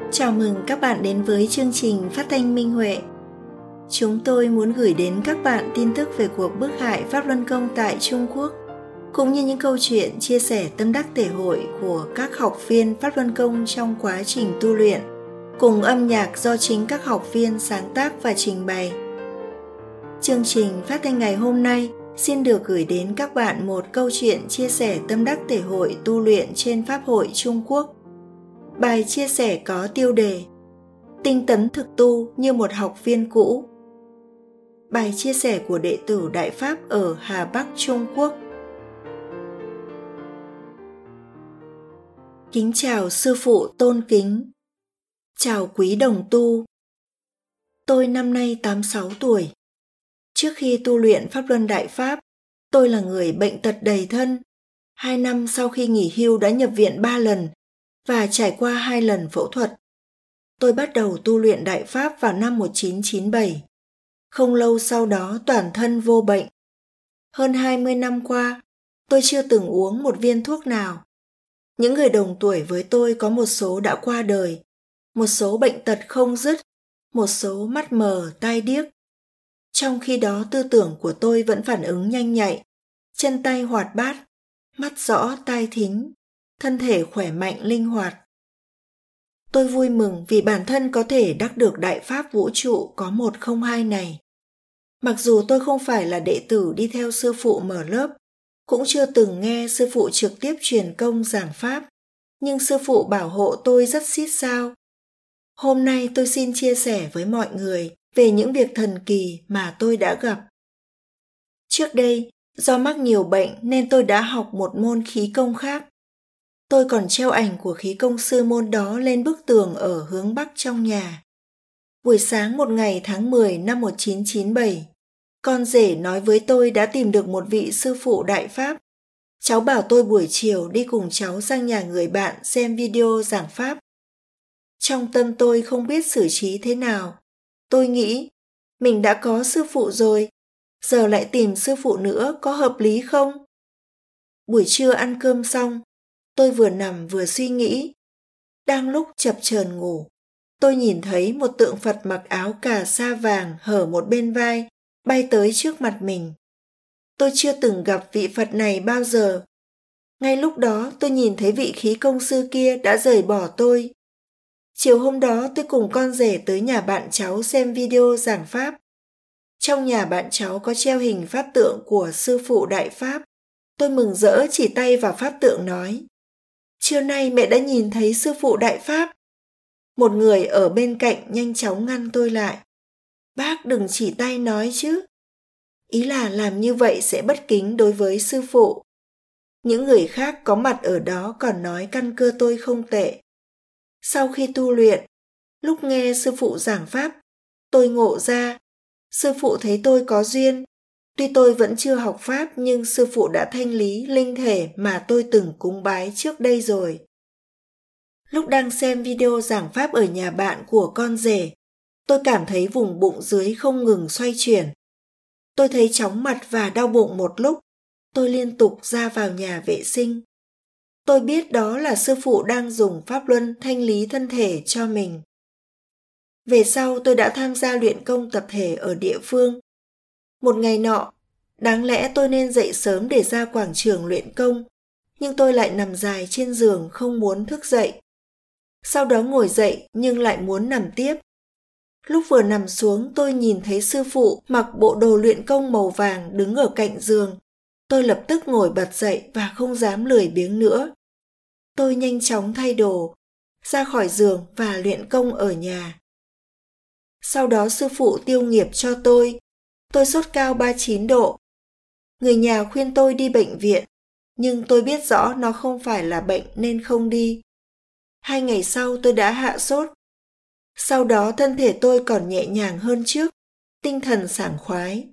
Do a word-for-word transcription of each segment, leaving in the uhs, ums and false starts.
Chào mừng các bạn đến với chương trình Phát thanh Minh Huệ. Chúng tôi muốn gửi đến các bạn tin tức về cuộc bức hại Pháp Luân Công tại Trung Quốc, cũng như những câu chuyện chia sẻ tâm đắc thể hội của các học viên Pháp Luân Công trong quá trình tu luyện, cùng âm nhạc do chính các học viên sáng tác và trình bày. Chương trình phát thanh ngày hôm nay xin được gửi đến các bạn một câu chuyện chia sẻ tâm đắc thể hội tu luyện trên Pháp hội Trung Quốc. Bài chia sẻ có tiêu đề Tinh tấn thực tu như một học viên cũ. Bài chia sẻ của đệ tử Đại Pháp ở Hà Bắc, Trung Quốc. Kính chào sư phụ tôn kính. Chào quý đồng tu. Tôi năm nay tám mươi sáu tuổi. Trước khi tu luyện Pháp Luân Đại Pháp, tôi là người bệnh tật đầy thân. Hai năm sau khi nghỉ hưu đã nhập viện ba lần và trải qua hai lần phẫu thuật. Tôi bắt đầu tu luyện Đại Pháp vào năm một nghìn chín trăm chín mươi bảy. Không lâu sau đó toàn thân vô bệnh. Hơn hai mươi năm qua, tôi chưa từng uống một viên thuốc nào. Những người đồng tuổi với tôi có một số đã qua đời, một số bệnh tật không dứt, một số mắt mờ, tai điếc. Trong khi đó tư tưởng của tôi vẫn phản ứng nhanh nhạy, chân tay hoạt bát, mắt rõ, tai thính, thân thể khỏe mạnh, linh hoạt. Tôi vui mừng vì bản thân có thể đắc được Đại Pháp vũ trụ có một không hai này. Mặc dù tôi không phải là đệ tử đi theo sư phụ mở lớp, cũng chưa từng nghe sư phụ trực tiếp truyền công giảng Pháp, nhưng sư phụ bảo hộ tôi rất xít sao. Hôm nay tôi xin chia sẻ với mọi người về những việc thần kỳ mà tôi đã gặp. Trước đây, do mắc nhiều bệnh nên tôi đã học một môn khí công khác. Tôi còn treo ảnh của khí công sư môn đó lên bức tường ở hướng Bắc trong nhà. Buổi sáng một ngày tháng mười năm một nghìn chín trăm chín mươi bảy, con rể nói với tôi đã tìm được một vị sư phụ Đại Pháp. Cháu bảo tôi buổi chiều đi cùng cháu sang nhà người bạn xem video giảng Pháp. Trong tâm tôi không biết xử trí thế nào. Tôi nghĩ, mình đã có sư phụ rồi, giờ lại tìm sư phụ nữa có hợp lý không? Buổi trưa ăn cơm xong, tôi vừa nằm vừa suy nghĩ. Đang lúc chập chờn ngủ, tôi nhìn thấy một tượng Phật mặc áo cà sa vàng hở một bên vai, bay tới trước mặt mình. Tôi chưa từng gặp vị Phật này bao giờ. Ngay lúc đó tôi nhìn thấy vị khí công sư kia đã rời bỏ tôi. Chiều hôm đó tôi cùng con rể tới nhà bạn cháu xem video giảng Pháp. Trong nhà bạn cháu có treo hình pháp tượng của sư phụ Đại Pháp. Tôi mừng rỡ chỉ tay vào pháp tượng nói: Trưa nay mẹ đã nhìn thấy sư phụ Đại Pháp. Một người ở bên cạnh nhanh chóng ngăn tôi lại. Bác đừng chỉ tay nói chứ. Ý là làm như vậy sẽ bất kính đối với sư phụ. Những người khác có mặt ở đó còn nói căn cơ tôi không tệ. Sau khi tu luyện, lúc nghe sư phụ giảng Pháp, tôi ngộ ra, sư phụ thấy tôi có duyên. Tuy tôi vẫn chưa học Pháp nhưng sư phụ đã thanh lý linh thể mà tôi từng cúng bái trước đây rồi. Lúc đang xem video giảng Pháp ở nhà bạn của con rể, tôi cảm thấy vùng bụng dưới không ngừng xoay chuyển. Tôi thấy chóng mặt và đau bụng một lúc, tôi liên tục ra vào nhà vệ sinh. Tôi biết đó là sư phụ đang dùng Pháp Luân thanh lý thân thể cho mình. Về sau tôi đã tham gia luyện công tập thể ở địa phương. Một ngày nọ, đáng lẽ tôi nên dậy sớm để ra quảng trường luyện công, nhưng tôi lại nằm dài trên giường không muốn thức dậy. Sau đó ngồi dậy nhưng lại muốn nằm tiếp. Lúc vừa nằm xuống tôi nhìn thấy sư phụ mặc bộ đồ luyện công màu vàng đứng ở cạnh giường. Tôi lập tức ngồi bật dậy và không dám lười biếng nữa. Tôi nhanh chóng thay đồ, ra khỏi giường và luyện công ở nhà. Sau đó sư phụ tiêu nghiệp cho tôi. Tôi sốt cao ba mươi chín độ. Người nhà khuyên tôi đi bệnh viện, nhưng tôi biết rõ nó không phải là bệnh nên không đi. Hai ngày sau tôi đã hạ sốt. Sau đó thân thể tôi còn nhẹ nhàng hơn trước, tinh thần sảng khoái.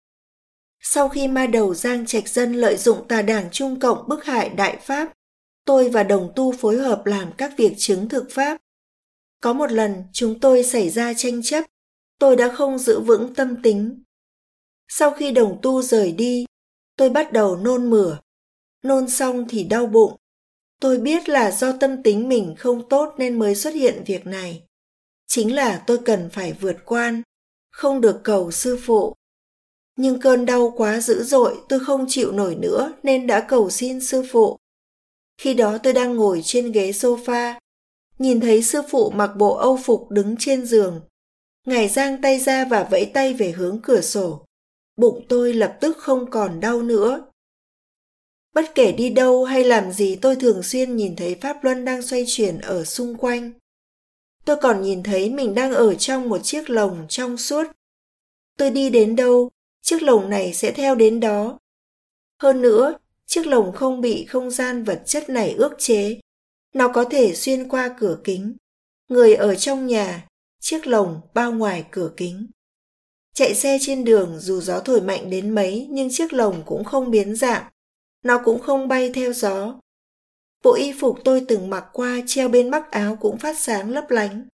Sau khi ma đầu Giang Trạch Dân lợi dụng tà đảng Trung Cộng bức hại Đại Pháp, tôi và đồng tu phối hợp làm các việc chứng thực Pháp. Có một lần chúng tôi xảy ra tranh chấp, tôi đã không giữ vững tâm tính. Sau khi đồng tu rời đi, tôi bắt đầu nôn mửa. Nôn xong thì đau bụng. Tôi biết là do tâm tính mình không tốt nên mới xuất hiện việc này. Chính là tôi cần phải vượt qua, không được cầu sư phụ. Nhưng cơn đau quá dữ dội, tôi không chịu nổi nữa nên đã cầu xin sư phụ. Khi đó tôi đang ngồi trên ghế sofa, nhìn thấy sư phụ mặc bộ âu phục đứng trên giường. Ngài giang tay ra và vẫy tay về hướng cửa sổ. Bụng tôi lập tức không còn đau nữa. Bất kể đi đâu hay làm gì, tôi thường xuyên nhìn thấy pháp luân đang xoay chuyển ở xung quanh. Tôi còn nhìn thấy mình đang ở trong một chiếc lồng trong suốt. Tôi đi đến đâu, chiếc lồng này sẽ theo đến đó. Hơn nữa, chiếc lồng không bị không gian vật chất này ước chế. Nó có thể xuyên qua cửa kính. Người ở trong nhà, chiếc lồng bao ngoài cửa kính. Chạy xe trên đường dù gió thổi mạnh đến mấy nhưng chiếc lồng cũng không biến dạng. Nó cũng không bay theo gió. Bộ y phục tôi từng mặc qua treo bên mắc áo cũng phát sáng lấp lánh.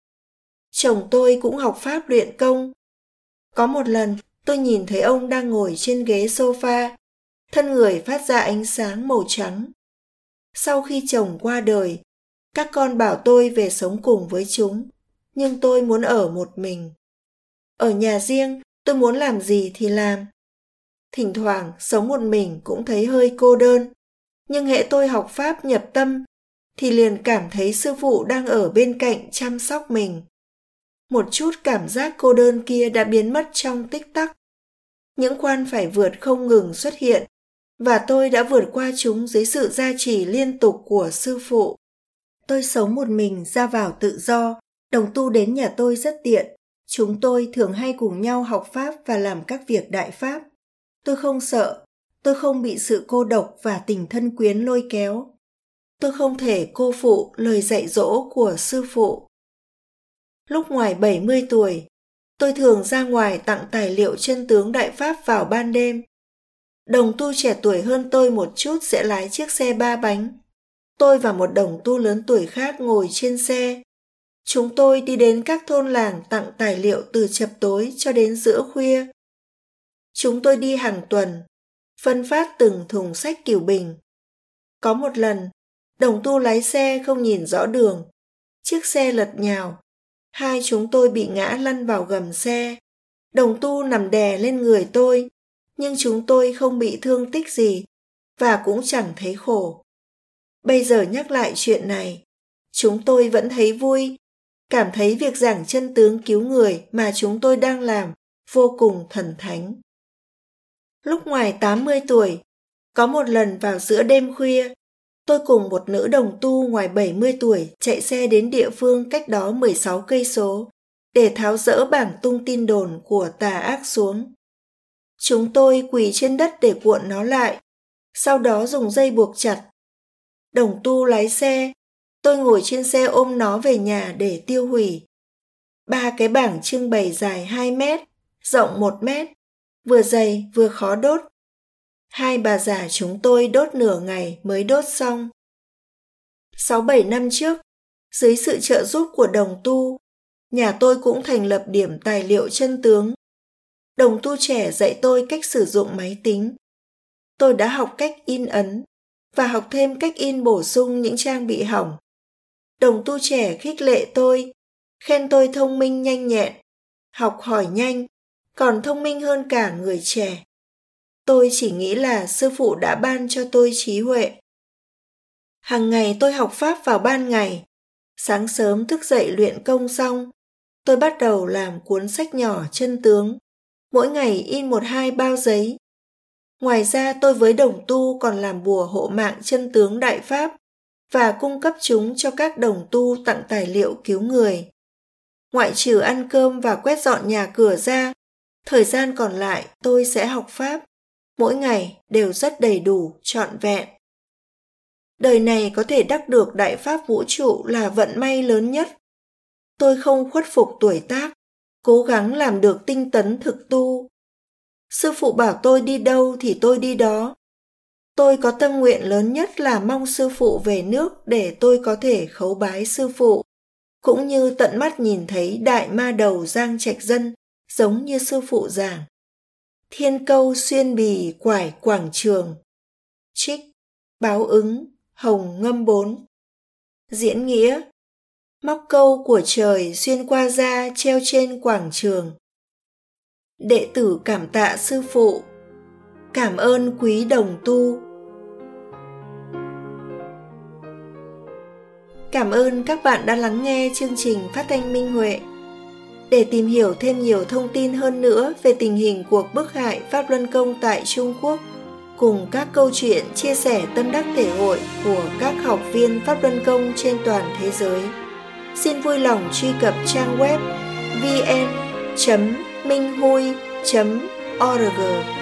Chồng tôi cũng học pháp luyện công. Có một lần tôi nhìn thấy ông đang ngồi trên ghế sofa, thân người phát ra ánh sáng màu trắng. Sau khi chồng qua đời, các con bảo tôi về sống cùng với chúng, nhưng tôi muốn ở một mình. Ở nhà riêng, tôi muốn làm gì thì làm. Thỉnh thoảng sống một mình cũng thấy hơi cô đơn, nhưng hễ tôi học pháp nhập tâm thì liền cảm thấy sư phụ đang ở bên cạnh chăm sóc mình. Một chút cảm giác cô đơn kia đã biến mất trong tích tắc. Những quan phải vượt không ngừng xuất hiện, và tôi đã vượt qua chúng dưới sự gia trì liên tục của sư phụ. Tôi sống một mình ra vào tự do, đồng tu đến nhà tôi rất tiện. Chúng tôi thường hay cùng nhau học pháp và làm các việc đại pháp. Tôi không sợ, tôi không bị sự cô độc và tình thân quyến lôi kéo. Tôi không thể cô phụ lời dạy dỗ của sư phụ. Lúc ngoài bảy mươi tuổi, tôi thường ra ngoài tặng tài liệu chân tướng đại pháp vào ban đêm. Đồng tu trẻ tuổi hơn tôi một chút sẽ lái chiếc xe ba bánh. Tôi và một đồng tu lớn tuổi khác ngồi trên xe. Chúng tôi đi đến các thôn làng tặng tài liệu từ chập tối cho đến giữa khuya. Chúng tôi đi hàng tuần, phân phát từng thùng sách cửu bình. Có một lần, đồng tu lái xe không nhìn rõ đường. Chiếc xe lật nhào. Hai chúng tôi bị ngã lăn vào gầm xe. Đồng tu nằm đè lên người tôi, nhưng chúng tôi không bị thương tích gì và cũng chẳng thấy khổ. Bây giờ nhắc lại chuyện này, chúng tôi vẫn thấy vui, cảm thấy việc giảng chân tướng cứu người mà chúng tôi đang làm vô cùng thần thánh. Lúc ngoài tám mươi tuổi, có một lần vào giữa đêm khuya, tôi cùng một nữ đồng tu ngoài bảy mươi tuổi chạy xe đến địa phương cách đó mười sáu cây số để tháo dỡ bảng tung tin đồn của tà ác xuống. Chúng tôi quỳ trên đất để cuộn nó lại, sau đó dùng dây buộc chặt. Đồng tu lái xe, tôi ngồi trên xe ôm nó về nhà để tiêu hủy. Ba cái bảng trưng bày dài hai mét, rộng một mét, vừa dày vừa khó đốt. Hai bà già chúng tôi đốt nửa ngày mới đốt xong. Sáu bảy năm trước, dưới sự trợ giúp của đồng tu, nhà tôi cũng thành lập điểm tài liệu chân tướng. Đồng tu trẻ dạy tôi cách sử dụng máy tính. Tôi đã học cách in ấn và học thêm cách in bổ sung những trang bị hỏng. Đồng tu trẻ khích lệ tôi, khen tôi thông minh nhanh nhẹn, học hỏi nhanh, còn thông minh hơn cả người trẻ. Tôi chỉ nghĩ là sư phụ đã ban cho tôi trí huệ. Hàng ngày tôi học pháp vào ban ngày. Sáng sớm thức dậy luyện công xong, tôi bắt đầu làm cuốn sách nhỏ chân tướng, mỗi ngày in một hai bao giấy. Ngoài ra tôi với đồng tu còn làm bùa hộ mạng chân tướng đại pháp và cung cấp chúng cho các đồng tu tặng tài liệu cứu người. Ngoại trừ ăn cơm và quét dọn nhà cửa ra, thời gian còn lại tôi sẽ học pháp. Mỗi ngày đều rất đầy đủ, trọn vẹn. Đời này có thể đắc được đại pháp vũ trụ là vận may lớn nhất. Tôi không khuất phục tuổi tác, cố gắng làm được tinh tấn thực tu. Sư phụ bảo tôi đi đâu thì tôi đi đó. Tôi có tâm nguyện lớn nhất là mong sư phụ về nước để tôi có thể khấu bái sư phụ, cũng như tận mắt nhìn thấy đại ma đầu Giang Trạch Dân giống như sư phụ giảng. Thiên câu xuyên bì quải quảng trường. Trích Báo ứng Hồng Ngâm bốn. Diễn nghĩa: móc câu của trời xuyên qua da treo trên quảng trường. Đệ tử cảm tạ sư phụ. Cảm ơn quý đồng tu. Cảm ơn các bạn đã lắng nghe chương trình phát thanh Minh Huệ. Để tìm hiểu thêm nhiều thông tin hơn nữa về tình hình cuộc bức hại Pháp Luân Công tại Trung Quốc, cùng các câu chuyện chia sẻ tâm đắc thể hội của các học viên Pháp Luân Công trên toàn thế giới, xin vui lòng truy cập trang web vn chấm minh hui chấm org.